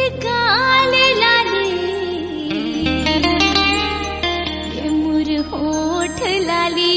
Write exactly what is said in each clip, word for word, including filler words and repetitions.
मुरगाल लाली ये मुर होठ लाली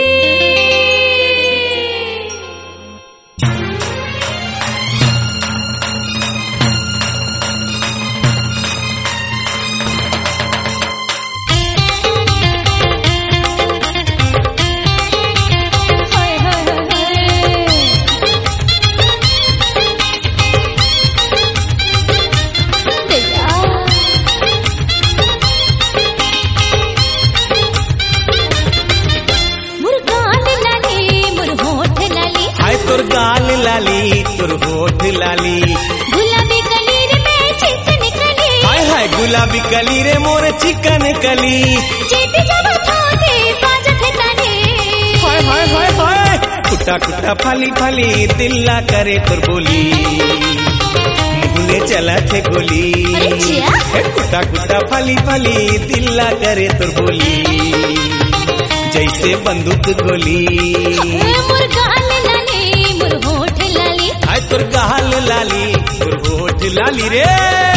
लाली तुर होठ लाली गुलाबी कली रे मैं चिकन कली हाय हाय गुलाबी कली रे मोर चिकन कली जेती जब थोते बाजत ताने हाय हाय हाय हाय कुटा कुटा फाली फाली दिल्ला करे तुर बोली मुहले चला थे गोली कुटा कुटा फाली फाली दिल्ला करे तुर बोली जैसे बंदूक गोली मुरगाल लाली मुर होठ लाली हाय तुर गाल लाली तुर होठ लाली रे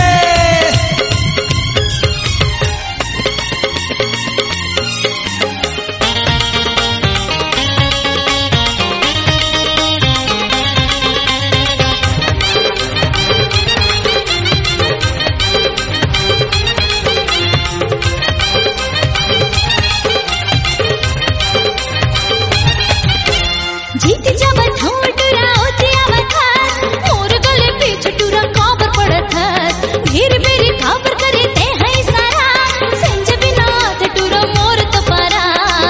जीत जब ठोटरा होते आवत मोर गले पे छटुरा काबर पड़त धीर बेरी काबर करे ते है सारा संज बिना टुरा मोर तो पारा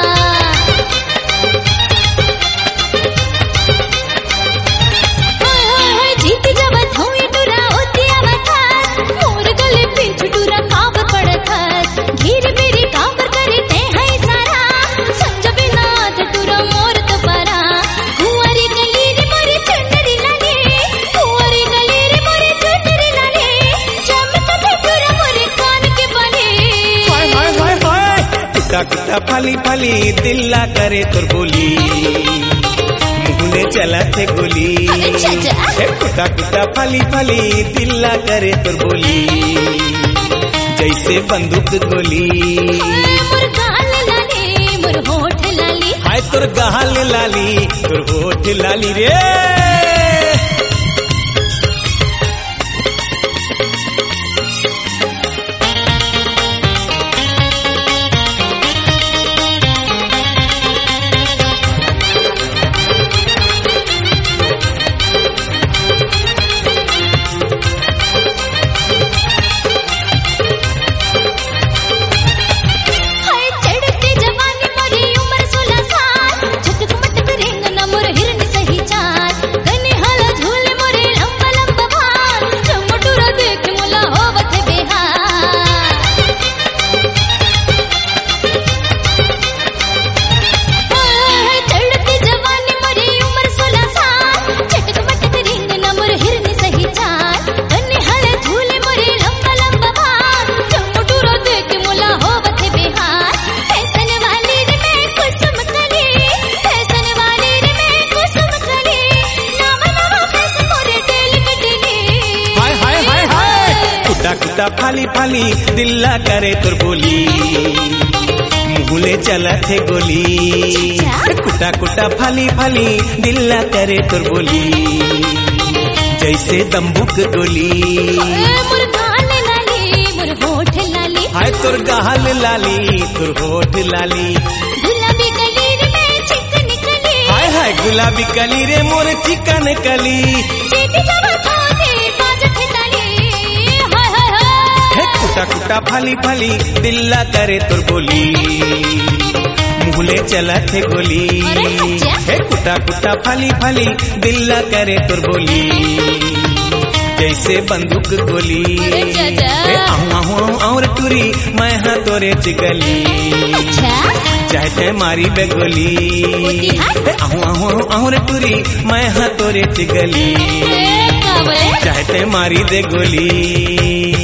हाय हाय हाय जीत जब ठोटरा होते आवत मोर गले पे छटुरा काबर पड़त धीर बेरी काबर करे ते है सारा संज बिना टुरा मोर तो पारा कुंवारी गली रे मोरे चुनरी लागे कुंवारी गली रे मोरे चुनरी लागे चमकत टुरा मोरे कान के बने हाय हाय हाय हाय कुटा कुटा फाली फाली दिल्ला करे तुर बोली मुहले चला थे गोली हे कुटा कुटा फाली फाली दिल्ला करे तुर बोली जैसे बंदूक गोली मुर गाल लाली मुर होठ लाली हाय तुर गाल लाली तुर होठ लाली रे हाय चढ़ते जवानी मोरी उम्र सोलह साल झटक मटक रेंग न मोर हिरन सही चाल कने हल झूल मोरे लंबा लंबा भाल चमटुरा देख मुला होवत बेहाल हाय चढ़ते जवानी मोरी उम्र सोलह साल झटक मटक रेंग न मोर हिरन सही चाल कने हल झूल मोरे लंबा लंबा भाल चमटुरा देख मुला होवत बेहाल फैशन वाली रे मैं कुसुम कली फैशन वाली रे मैं कुसुम कली नाम नाम फैशन मोरे दिल कटली हाय हाय हाय हाय कुटा कुटा फाली फाली दिल्ला करे तुर बोली मुहले चला थे गोली कुटा कुटा फाली फाली दिल्ला करे तुर बोली जैसे दम्बुक गोली मुर गाल लाली मुर होठ लाली हाय तुर गाल लाली तुर होठ लाली गुलाबी कली रे मैं चिकन कली हाय हाय गुलाबी कली रे मोर चिकन कली जेती जब थोते बाजत ताली हाय हाय हाय हे कुटा कुटा फाली फाली दिल्ला करे तुर बोली मुहले चला थे गोली अरे हच्चा। हे कुटा कुटा फाली फाली दिल्ला करे तुर बोली जैसे बंदूक गोली अरे चाचा। हे आहू आहू और टूरी मैं हाँ तोरे चिगली अच्छा चाहते मारी बेगोली होती है? हे आहू आहू और टूरी मैं हाँ तोरे चिगली ए, का बोले चाहते मारी दे गोली